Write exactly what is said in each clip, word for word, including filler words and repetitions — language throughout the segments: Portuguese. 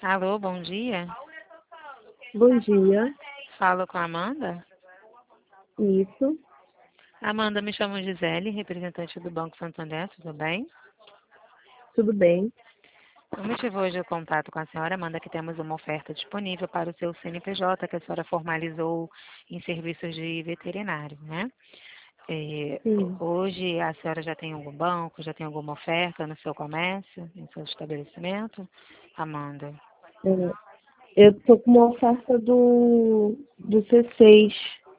Alô, bom dia. Bom dia, Falo com a Amanda. isso, Amanda, me chamo Gisele, representante do Banco Santander, tudo bem? tudo bem? O motivo hoje do contato com a senhora, Amanda, é que temos uma oferta disponível para o seu C N P J, que a senhora formalizou em serviços de veterinário, né? É, Sim, hoje a senhora já tem algum banco, já tem alguma oferta no seu comércio, no seu estabelecimento? Amanda. é, eu estou com uma oferta do, do C seis.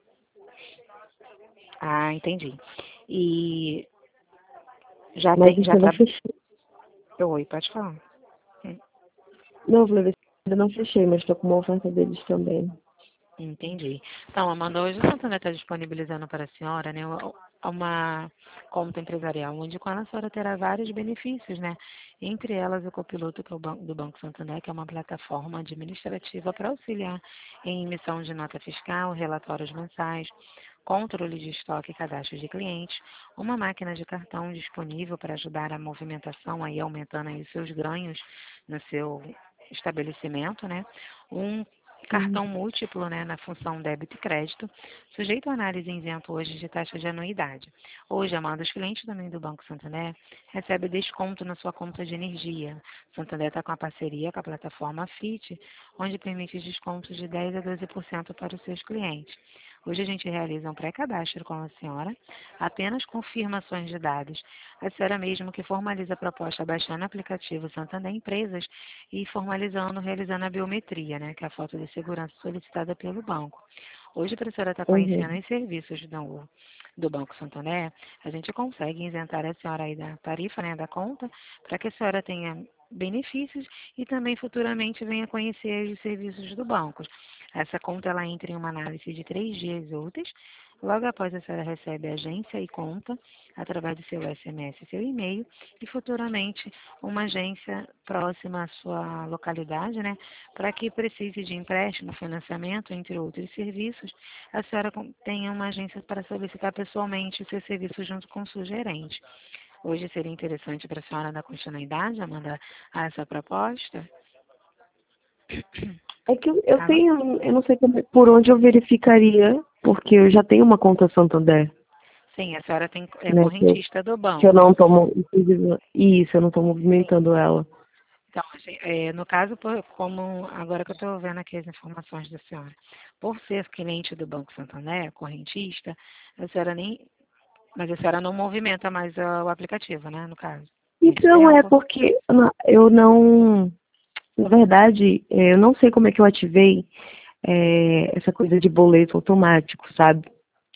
Ah, entendi. E já Mas tem, isso já eu não tra... fechei. Oi, pode falar. Não, Flávia, ainda não fechei, mas estou com uma oferta deles também. Entendi. Então, Amanda, hoje o Santander está disponibilizando para a senhora, né, uma uma conta empresarial, onde com ela a senhora terá vários benefícios, né? Entre elas o Copiloto, que é o banco, do Banco Santander, que é uma plataforma administrativa para auxiliar em emissão de nota fiscal, relatórios mensais, controle de estoque e cadastro de clientes, uma máquina de cartão disponível para ajudar a movimentação, aí aumentando aí os seus ganhos no seu estabelecimento, né? Um Sim. cartão múltiplo, né, na função débito e crédito, sujeito a análise em isento hoje de taxa de anuidade. Hoje, Amanda, os clientes também do Banco Santander recebem desconto na sua conta de energia. O Santander está com a parceria com a plataforma Fit, onde permite descontos de dez a doze por cento para os seus clientes. Hoje a gente realiza um pré-cadastro com a senhora, apenas confirmações de dados. A senhora mesmo que formaliza a proposta baixando o aplicativo Santander Empresas e formalizando, realizando a biometria, né, que é a foto de segurança solicitada pelo banco. Hoje, para a senhora estar conhecendo Uhum. os serviços do, do Banco Santander, a gente consegue isentar a senhora aí da tarifa, né, da conta, para que a senhora tenha benefícios e também futuramente venha conhecer os serviços do banco. Essa conta ela entra em uma análise de três dias úteis. Logo após a senhora recebe a agência e conta através do seu S M S e seu e-mail e futuramente uma agência próxima à sua localidade, né, para que precise de empréstimo, financiamento, entre outros serviços, a senhora tenha uma agência para solicitar pessoalmente o seu serviço junto com o seu gerente. Hoje seria interessante para a senhora dar continuidade, Amanda, a essa proposta? É que eu, eu Alô? tenho, eu não sei como- por onde eu verificaria, porque eu já tenho uma conta Santander, Sim, a senhora tem, é né? Que eu, correntista do que eu banco. não estou, isso, eu não estou Sim. movimentando ela. Então, assim, é, no caso, por- como agora que eu estou vendo aqui as informações da senhora, por ser cliente do Banco Santander, correntista, a senhora nem, mas a senhora não movimenta mais ah, o aplicativo, né, no caso, muito Então é tempo? porque na- eu não, na verdade, é, eu não sei como é que eu ativei é, essa coisa de boleto automático, sabe?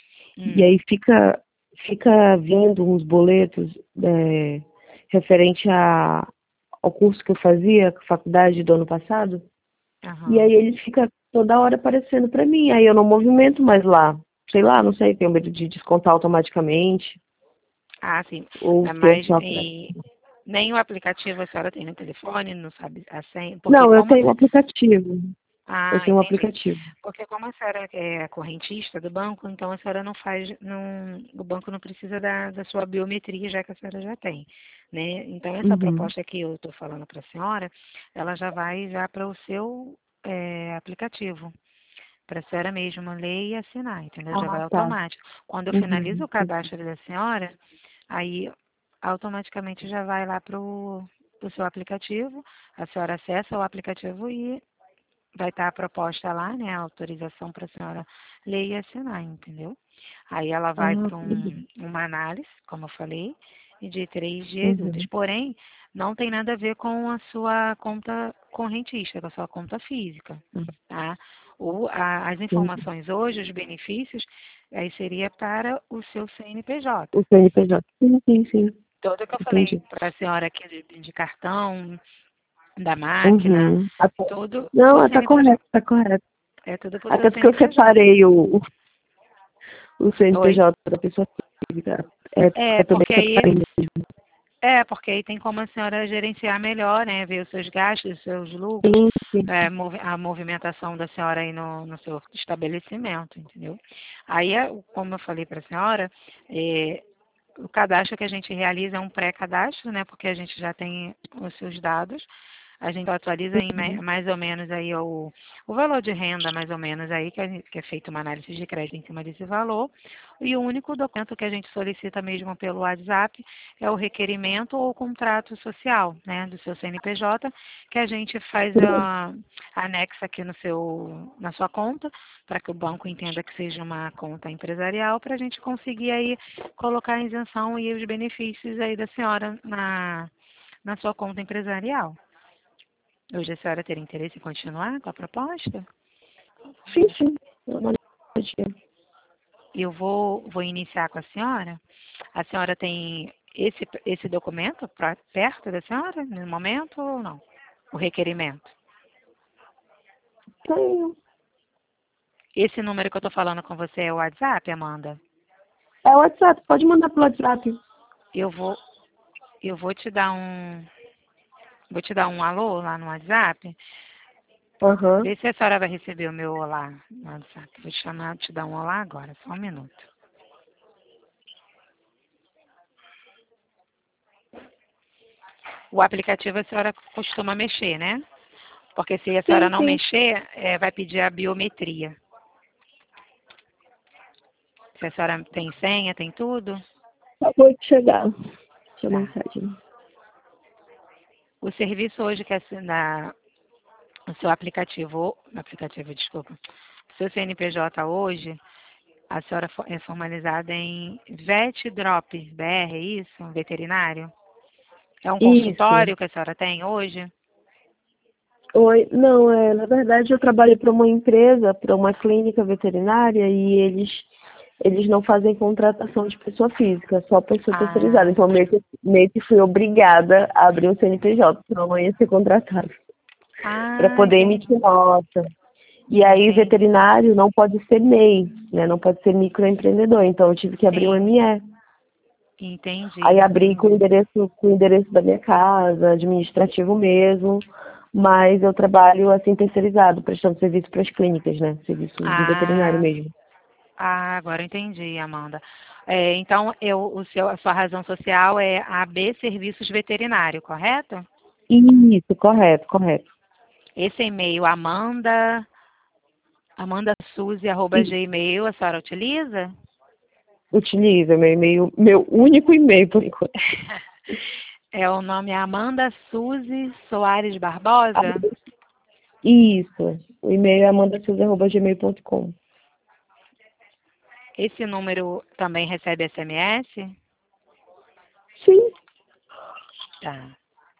E Hum, aí fica, fica vindo uns boletos é, referente a, ao curso que eu fazia, faculdade do ano passado, e aí aham. ele fica toda hora aparecendo para mim, aí eu não movimento mais lá. Sei lá, não sei, tenho medo de descontar automaticamente, Ah, sim, ou é, se é mas só pra... e, nem o aplicativo a senhora tem no telefone, não sabe a senha, porque Não, eu como... tenho um aplicativo. Eu Ah, tenho um entendi. aplicativo. Porque como a senhora é correntista do banco, então a senhora não faz, não, o banco não precisa da, da sua biometria, já que a senhora já tem, né? Então essa Uhum. proposta que eu estou falando para a senhora, ela já vai já para o seu é, aplicativo, para a senhora mesmo ler e assinar, entendeu? Já vai Ah, tá. automático. Quando eu finalizo Uhum. o cadastro da senhora, aí automaticamente já vai lá para o seu aplicativo, a senhora acessa o aplicativo e vai estar a proposta lá, né, a autorização para a senhora ler e assinar, entendeu? Aí ela vai Ah, para tudo um, bem. uma análise, como eu falei, e de três dias úteis. Uhum. Porém, não tem nada a ver com a sua conta correntista, com a sua conta física, Ah, tá? O, a, as entendi. informações hoje, os benefícios, aí seria para o seu C N P J. O C N P J. Sim, sim, sim. Tudo que eu falei Entendi. para a senhora aqui de, de cartão, da máquina, Uhum. Até... tudo para o Não, tá C N P J. correto, tá correto. É tudo para o seu Até porque eu C N P J. separei o, o Oi? C N P J da pessoa física. É, É, eu também porque aí, separei mesmo. é, porque aí tem como a senhora gerenciar melhor, né? Ver os seus gastos, os seus lucros, Sim, sim. é, movi- a movimentação da senhora aí no, no seu estabelecimento, entendeu? Aí, é, como eu falei para a senhora, é, o cadastro que a gente realiza é um pré-cadastro, né? Porque a gente já tem os seus dados. A gente atualiza em me- mais ou menos aí o, o valor de renda, mais ou menos aí, que, a gente- que é feita uma análise de crédito em cima desse valor. E o único documento que a gente solicita mesmo pelo WhatsApp é o requerimento ou o contrato social, né, do seu C N P J, que a gente faz a, anexa aqui no seu, na sua conta, para que o banco entenda que seja uma conta empresarial, para a gente conseguir aí colocar a isenção e os benefícios aí da senhora na, na sua conta empresarial. Hoje a senhora teria interesse em continuar com a proposta? Sim, sim. Dá uma olhadinha. Eu vou, vou iniciar com a senhora. A senhora tem esse, esse documento pra, perto da senhora, no momento, ou não? O requerimento. Tenho. Esse número que eu estou falando com você é o WhatsApp, Amanda? É o WhatsApp, pode mandar pelo WhatsApp. Eu vou, eu vou te dar um, vou te dar um alô lá no WhatsApp. Aham. Vê se a senhora vai receber o meu olá no WhatsApp. Vou te chamar, te dar um olá agora, só um minuto. O aplicativo a senhora costuma mexer, né? Porque se a senhora Sim, não sim. mexer, é, vai pedir a biometria. Se a senhora tem senha, tem tudo. Acabou de chegar. Deixa a Tá. mensagem. O serviço hoje que é na, o seu aplicativo, aplicativo, desculpa, o seu C N P J hoje, a senhora fo- é formalizada em Vet Drop B R, é isso? Veterinário? É um Isso. consultório que a senhora tem hoje? Oi, não, é, na verdade eu trabalho para uma empresa, para uma clínica veterinária e eles eles não fazem contratação de pessoa física, só pessoa terceirizada. Ah, Então meio que, meio que fui obrigada a abrir um C N P J, senão não ia ser contratada, para ah, poder entendi. emitir nota. E aí Entendi. veterinário não pode ser M E I, né? Não pode ser microempreendedor, então eu tive que abrir um Sim, M E. entendi, Aí abri com o entendi. endereço, com o endereço da minha casa, administrativo mesmo, mas eu trabalho assim terceirizado, prestando serviço para as clínicas, né? Serviço de veterinário Ah, mesmo. ah, agora eu entendi, Amanda. É, então, eu, o seu, a sua razão social é A B Serviços Veterinário, correto? Isso, correto, correto. Esse e-mail, Amanda, amandasuzy, arroba E gmail, a senhora utiliza? utiliza meu e-mail, meu único e-mail por enquanto. É o nome Amanda Suzy Soares Ah, Barbosa? isso, o e-mail é amandasuzy arroba gmail ponto com. Esse número também recebe S M S? Sim, Tá.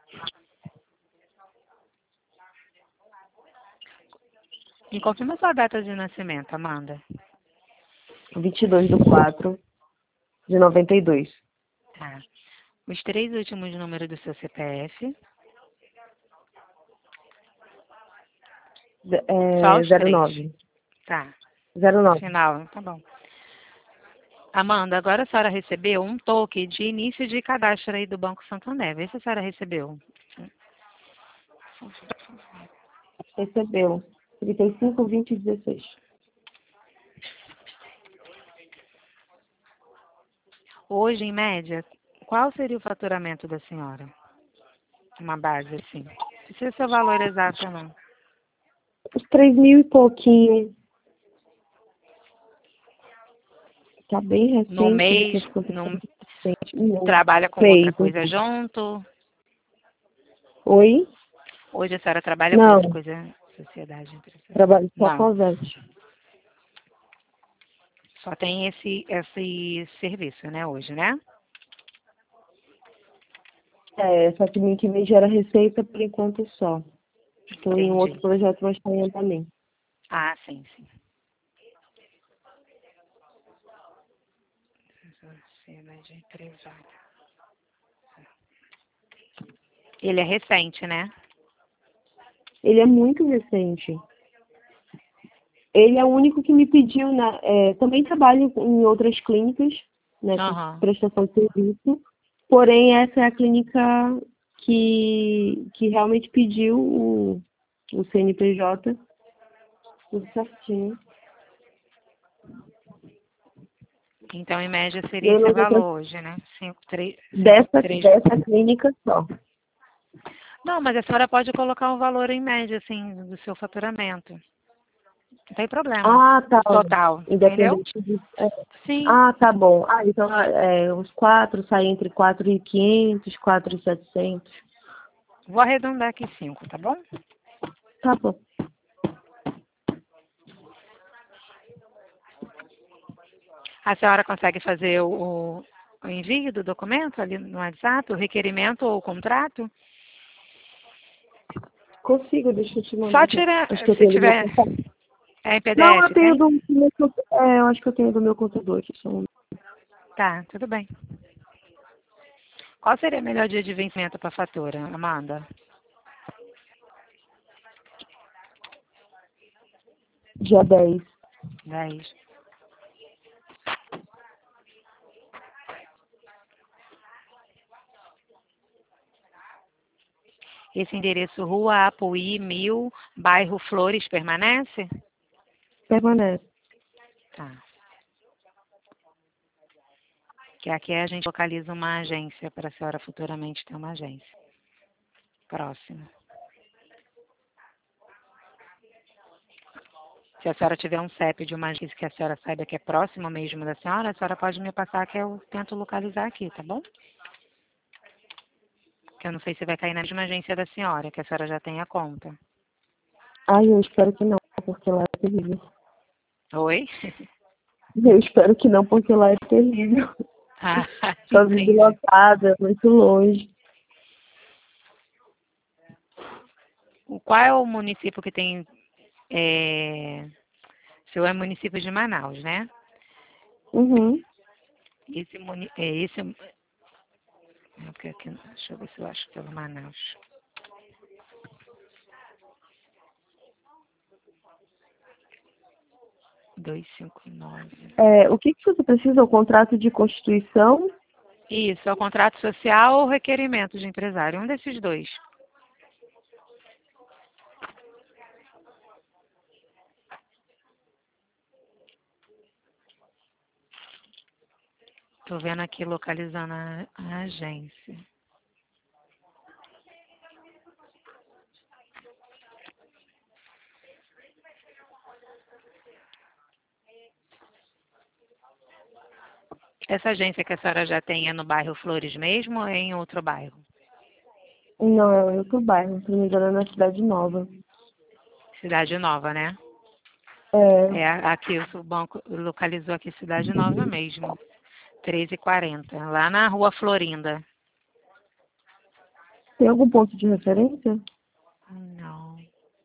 Me confirma sua data de nascimento, Amanda. vinte e dois de quatro de noventa e dois. Tá. Os três últimos números do seu C P F. Só É, os zero três. nove. Tá. zero nove. Final, tá bom. Amanda, agora a senhora recebeu um toque de início de cadastro aí do Banco Santander. Vê se a senhora recebeu. Recebeu. trinta e cinco, vinte e dezesseis. Hoje, em média, qual seria o faturamento da senhora? Uma base assim. Não precisa ser o valor exato, não. Os três mil e pouquinho. Tá bem No recente, mês, essas contas no, recentes. Não. trabalha com outra Fez, coisa enfim. junto? Oi? Hoje a senhora trabalha com Não. outra coisa, sociedade empresarial? Trabalho só com Não, a Vete. só tem esse, esse serviço, né, hoje, né? É, só que mês que vem gera receita por enquanto só. Estou em um outro Entendi. projeto, mas está em andamento. Ah, sim, sim. Sociedade empresária. Ele é recente, né? Ele é muito recente. Ele é o único que me pediu, na, é, também trabalho em outras clínicas, né, com Aham. prestação de serviço, porém essa é a clínica que, que realmente pediu o, o C N P J, tudo certinho. Então, em média, E seria eu esse não vou ter valor hoje, né? Cinco, três, cinco, dessa, três. dessa clínica só. Não, mas a senhora pode colocar um valor em média, assim, do seu faturamento. Não tem problema. Ah, tá. Total, entendeu? Independente de... é. Sim. Ah, tá bom. Ah, então é, os quatro saem entre quatro e quinhentos, quatro e setecentos. Vou arredondar aqui cinco, tá bom? Tá bom. A senhora consegue fazer o, o envio do documento ali no WhatsApp, o requerimento ou o contrato? Consigo, deixa eu te mandar. Só Aqui. tira, Acho que eu se tenho do meu tiver, computador. é em Não, eu P D F, tenho tem? do meu computador. É, eu acho que eu tenho do meu computador aqui. Só um... Tá, tudo bem. Qual seria o melhor dia de vencimento para a fatura, Amanda? Dia dez. dez. Esse endereço, Rua Apuí, mil, bairro Flores, permanece? Permanece. Tá. Que aqui a gente localiza uma agência para a senhora futuramente ter uma agência. Próximo. Se a senhora tiver um C E P de uma agência que a senhora saiba que é próximo mesmo da senhora, a senhora pode me passar que eu tento localizar aqui, tá bom? Que eu não sei se vai cair na mesma agência da senhora, que a senhora já tem a conta. Ai, eu espero que não, porque lá é terrível. Oi? Eu espero que não, porque lá é terrível. Ah, Só vive entendi. lotada, muito longe. O- Qual é o município que tem... É... O seu é município de Manaus, né? Uhum. Esse, muni... é, esse... é porque aqui... Deixa eu ver se eu acho pelo Manaus. duzentos e cinquenta e nove. É, o que, que você precisa? O contrato de constituição? Isso, é o contrato social ou requerimento de empresário, um desses dois. Estou vendo aqui localizando a, a agência. Essa agência que a senhora já tem é no bairro Flores mesmo ou é em outro bairro? Não, é em outro bairro, se não me engano, é na Cidade Nova. Cidade Nova, né? É, É, aqui o banco localizou aqui Cidade Nova mesmo. treze e quarenta, lá na rua Florinda. tem algum ponto de referência? Não.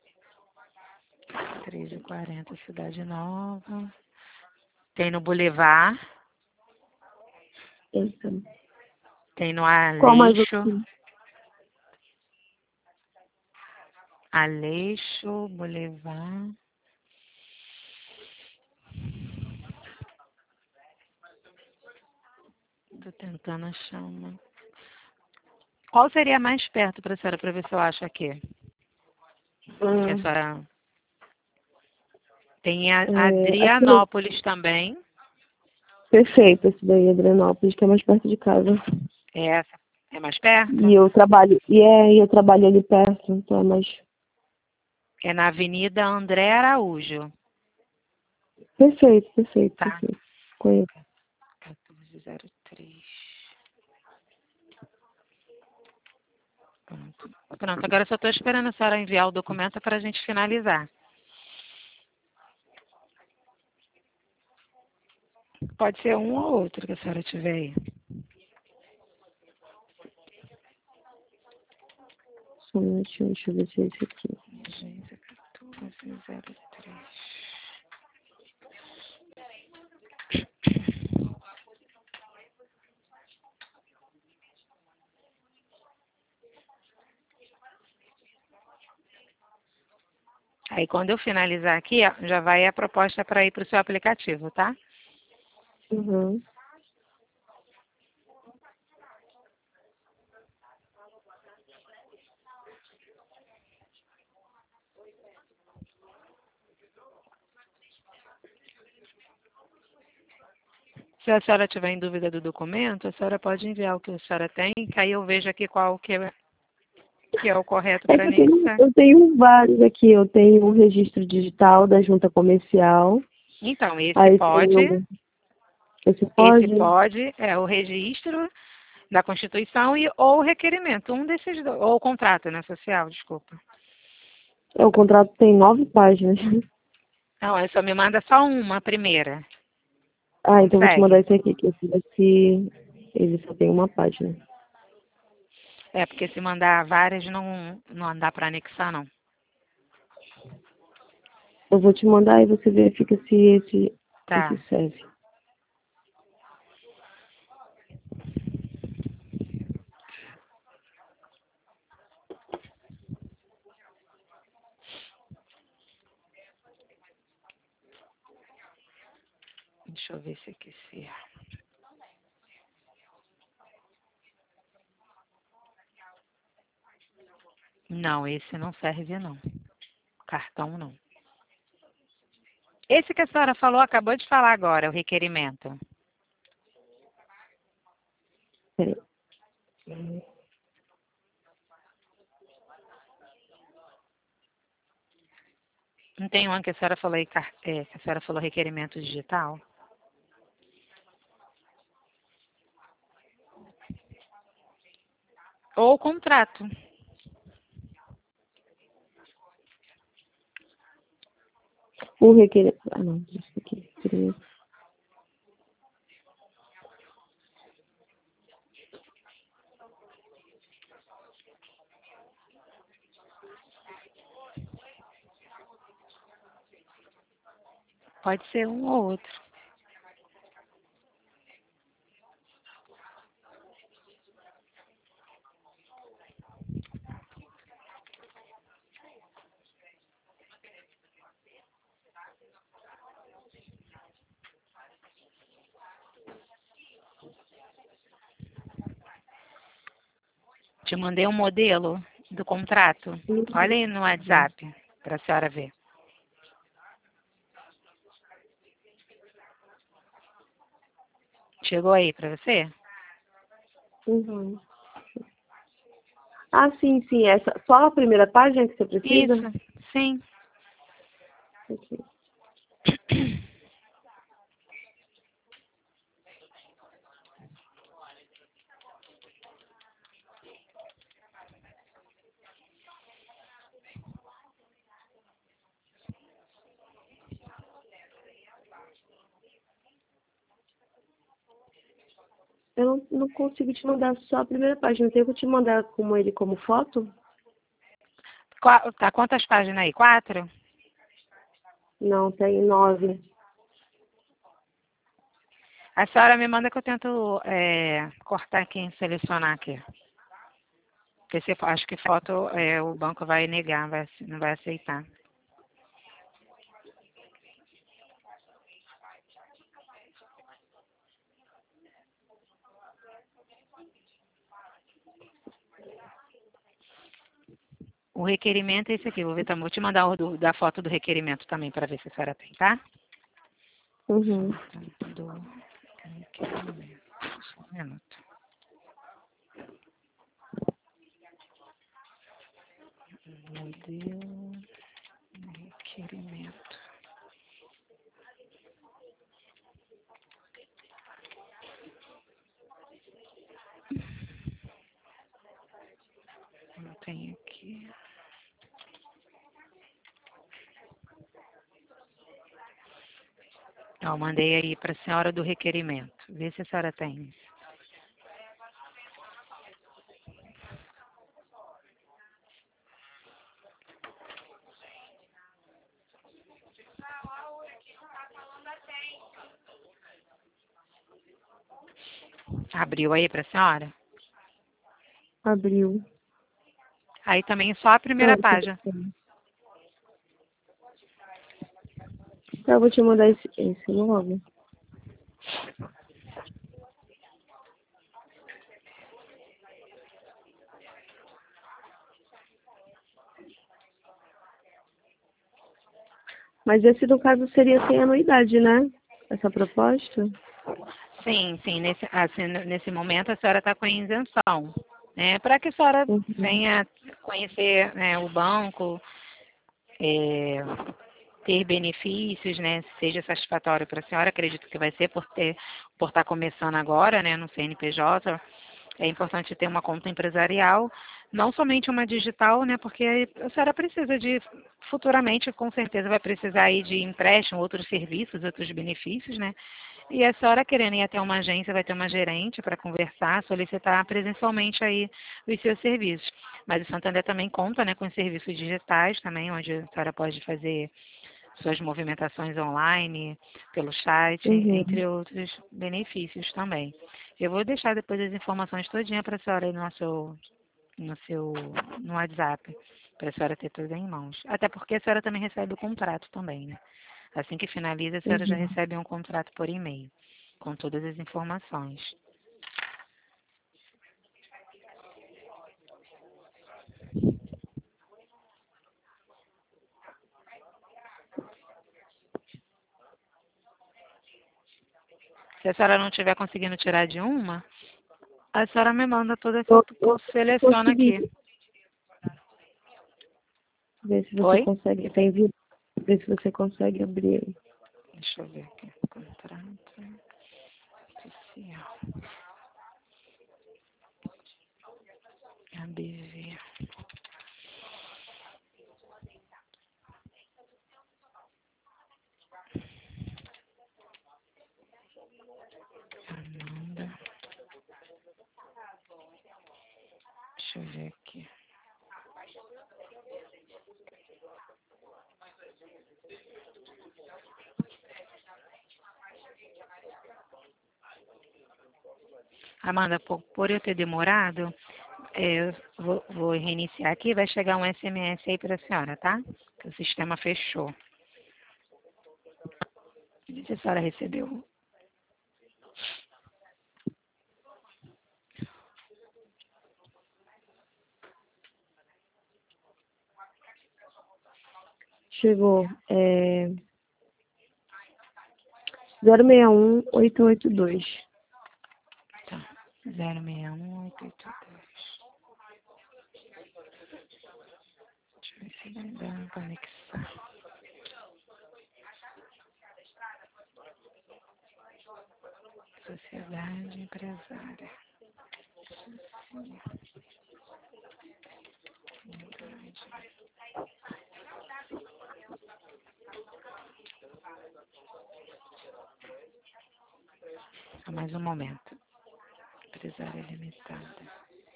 treze e quarenta, Cidade Nova. Tem no Boulevard, Eita. tem no Qual mais Aleixo. opção? Aleixo, Boulevard. Tô tentando achar uma. Qual seria mais perto para a senhora, para ver se eu acho aqui? Que a Hum, senhora... Tem a é, aqui no... Adrianópolis também. Perfeito, esse daí, Adrianópolis, que é mais perto de casa. É essa. É mais perto? E eu trabalho, e é, e eu trabalho ali perto, então é mais... É na Avenida André Araújo. Perfeito, perfeito, Tá. perfeito. Conheço. quatorze zero três. Pronto. Pronto, agora eu só estou esperando a senhora enviar o documento para a gente finalizar. Pode ser um ou outro que a senhora tiver aí. Só um minutinho, deixa eu ver se é esse aqui. Agência quatorze zero três. Aí quando eu finalizar aqui, ó, já vai a proposta para ir para o seu aplicativo, tá? Uhum. Se a senhora tiver em dúvida do documento, a senhora pode enviar o que a senhora tem, que aí eu vejo aqui qual que é que é o correto É para que eu tenho, anexar. eu tenho vários aqui. Eu tenho o registro digital da junta comercial. Então, esse Aí pode, tenho. Esse esse pode? pode, é o registro da Constituição e ou o requerimento, um desses dois, ou o contrato, né, social, desculpa. É, o contrato tem nove páginas. Não, aí só me manda só uma, a primeira. Ah, então eu vou te mandar Consegue? esse aqui, que esse daqui, ele só tem uma página. É, porque se mandar várias não, não dá para anexar, não. Eu vou te mandar e você verifica se esse, esse Tá. serve. Deixa eu ver se aqui se... Não, esse não serve, não. Cartão, não. Esse que a senhora falou, acabou de falar agora, o requerimento. Peraí. Não tem um que a senhora falou aí, car- é, que a senhora falou requerimento digital? Ou contrato. O requerimento. Ah, não, isso aqui. Peraí. Pode ser um ou outro. Te mandei um modelo do contrato. Olha aí no WhatsApp, para a senhora ver. Chegou aí para você? Uhum. Ah, sim, sim. Essa, só a primeira página que você precisa? Isso, sim. Aqui. Eu não, não consigo te mandar só a primeira página. Tem que te mandar como ele como foto? Qua- Tá, quantas páginas aí? Quatro? Não, tem nove. A senhora me manda que eu tento é, cortar aqui e selecionar aqui. Porque se, acho que foto é, o banco vai negar, vai, não vai aceitar. O requerimento é esse aqui. Vou ver, tá, vou te mandar o do- da foto do requerimento também para ver se a senhora tem, tá? Uhum. Foto do requerimento. Só um minuto. Modelo requerimento. Não tem aqui. Ó, mandei aí para a senhora do requerimento. Vê se a senhora tem. Abriu aí para a senhora? Abriu. Aí também só a Ah, primeira esse aqui página. tem. Tá, eu vou te mandar esse, esse logo. Mas esse, no caso, seria sem anuidade, né? Essa proposta? Sim, sim. Nesse, assim, nesse momento a senhora está com a isenção. né, para que a senhora Uhum. venha conhecer, né, o banco, é, ter benefícios, né, seja satisfatório para a senhora, acredito que vai ser por ter, por estar começando agora, né, no C N P J. É importante ter uma conta empresarial, não somente uma digital, né, porque a senhora precisa de, futuramente, com certeza, vai precisar aí de empréstimo, outros serviços, outros benefícios, né, e a senhora querendo ir até uma agência, vai ter uma gerente para conversar, solicitar presencialmente aí os seus serviços. Mas o Santander também conta, né, com serviços digitais também, onde a senhora pode fazer suas movimentações online, pelo chat, Uhum. entre outros benefícios também. Eu vou deixar depois as informações todinha para a senhora aí no seu, no seu no WhatsApp, para a senhora ter tudo em mãos. Até porque a senhora também recebe o contrato também, né? Assim que finaliza, a senhora já Uhum. recebe um contrato por e-mail, com todas as informações. Se a senhora não estiver conseguindo tirar de uma, a senhora me manda toda que eu, Eu, que eu eu seleciono consegui aqui. ver se você Oi? consegue. Tem vídeo. Ver se você consegue abrir ele. Deixa eu ver aqui. Contrato social. A B V. Amanda. Deixa eu ver aqui. Amanda, por, por eu ter demorado, é, eu vou, vou reiniciar aqui, vai chegar um S M S aí para a senhora, tá? Que o sistema fechou. Vê se a senhora recebeu. Chegou. É... zero seis um oito oito dois. Tá. zero seis um oito oito dois. Deixa eu ver se vai dar conexão. Sociedade empresária. Só mais um momento. Empresária limitada.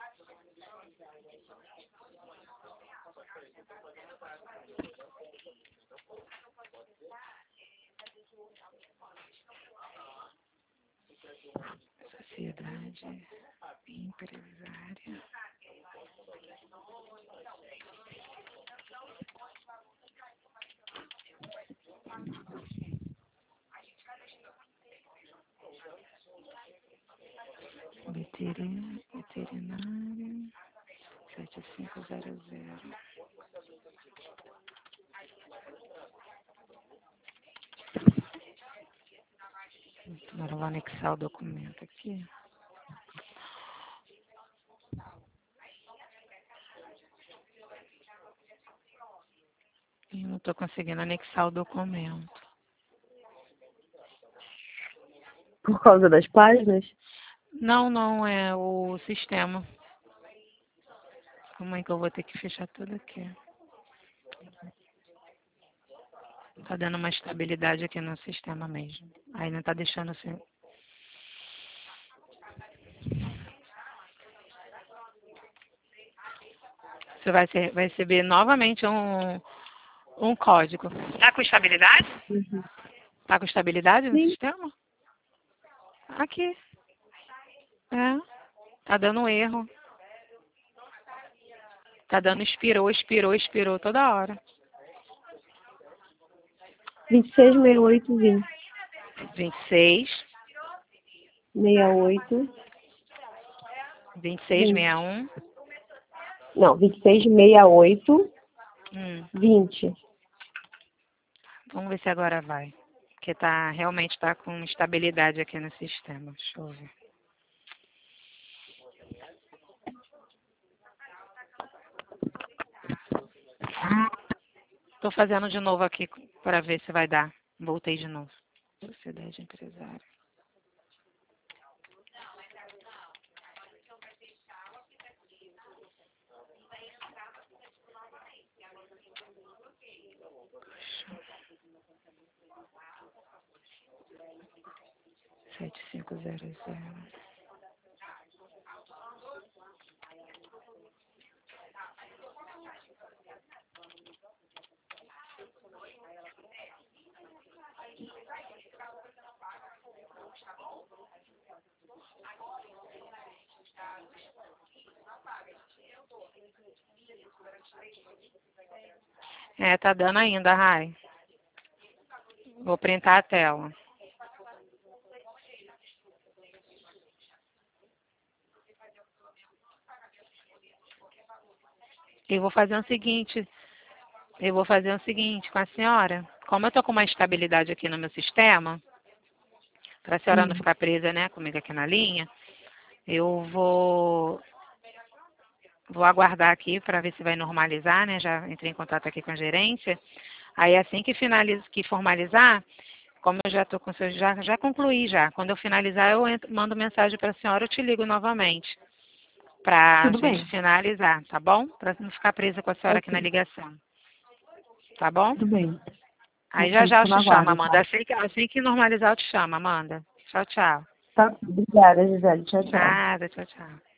Sociedade empresária. Veterin- Veterinária. sete cinco zero zero. Agora eu vou anexar o documento aqui. E não estou conseguindo anexar o documento. Por causa das páginas? Não, não, é o sistema. Calma aí que eu vou ter que fechar tudo aqui. Tá dando uma estabilidade aqui no sistema mesmo. Aí não tá deixando assim. Você vai, ser, vai receber novamente um, um código. Tá com estabilidade? Uhum. Tá com estabilidade no Sim. sistema? Aqui. É. Tá dando erro. Tá dando expirou, expirou, expirou toda hora. vinte e seis, sessenta e oito, vinte. vinte e seis, sessenta e oito, vinte e seis, sessenta vinte. e um. Não, vinte e seis, sessenta e oito, Hum. vinte. Vamos ver se agora vai. Porque tá, realmente tá com estabilidade aqui no sistema. Deixa eu ver. Tô fazendo de novo aqui para ver se vai dar. Voltei de novo. Sociedade empresária. Sete cinco zero zero. É, tá dando ainda, Rai. Vou printar a tela. Eu vou fazer o seguinte, eu vou fazer o seguinte com a senhora. Como eu tô com uma estabilidade aqui no meu sistema, para a senhora não Hum. ficar presa, né, comigo aqui na linha, eu vou vou aguardar aqui para ver se vai normalizar, né? Já entrei em contato aqui com a gerência. Aí assim que finaliza, que formalizar, como eu já tô com seu, já já concluí já. Quando eu finalizar, eu entro, mando mensagem para a senhora, eu te ligo novamente para a Tudo gente bem. finalizar, tá bom? Para não ficar presa com a senhora aqui na Ok, ligação, tá bom? tudo bem. Aí já Ok, já eu fico no te chamo, aguardo, Amanda. tá? Assim que, assim que normalizar, eu te chamo, Amanda. Tchau, tchau. Tá, obrigada, Gisele. Tchau, tchau. Nada, tchau, tchau.